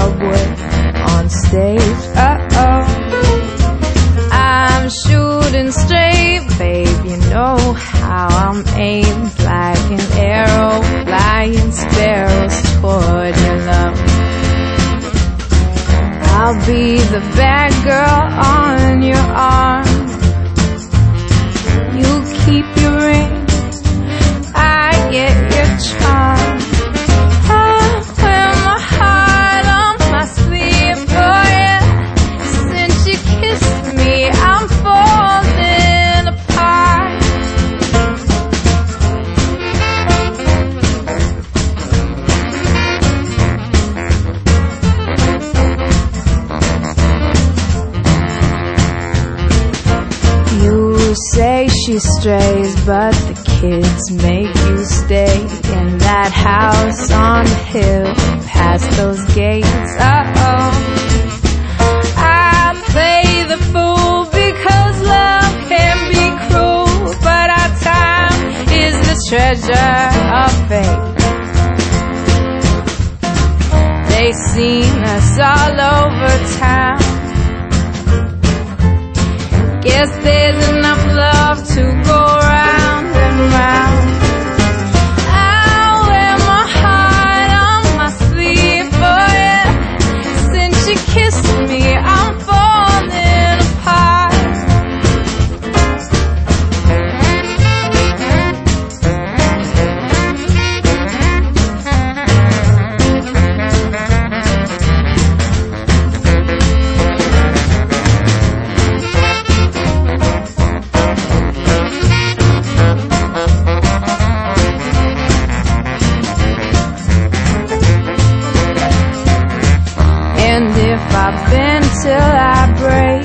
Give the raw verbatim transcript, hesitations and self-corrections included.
subway, on stage, uh-oh. I'm shooting straight, babe, you know how I'm aimed, like an arrow, flying sparrows toward your love. I'll be the bad girl on your arm. You keep your ring, I get your charm. I wear my heart on my sleeve, oh yeah. Since you kissed me, I'm falling apart. You say she strays, but the kids make you stay in that house on the hill, past those gates, uh-oh. I play the fool because love can be cruel, but our time is the treasure of fate. They've seen us all over town. Guess there's enough love to go round and round. I wear my heart on my sleeve, oh yeah. Since you kissed me, I'm falling apart. And if I bend till I break,